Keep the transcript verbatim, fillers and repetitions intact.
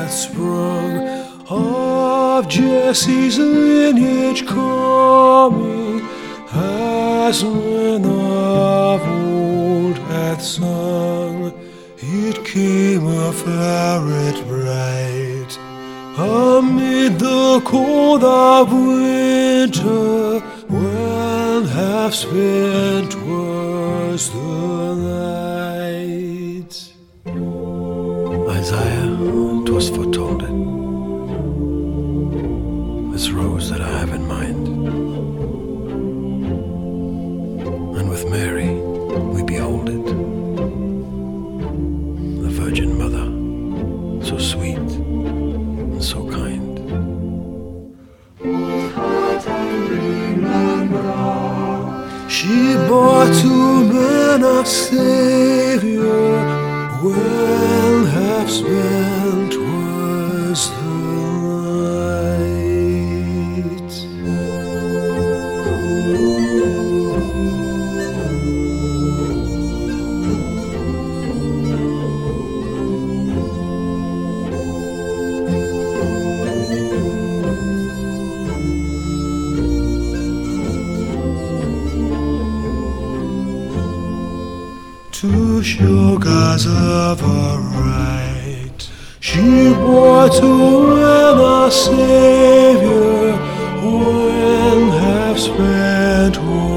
that sprung of Jesse's lineage coming, as men of old hath sung. It came a floweret bright amid the cold of winter, when half spent was the night. Isaiah, 'twas foretold it, this rose that I have in mind, and with Mary we behold it, the Virgin Mother, so sweet and so kind. She bore to men a Savior, when half spent was the night. To show God's love aright, she bore to men a Savior, when half spent was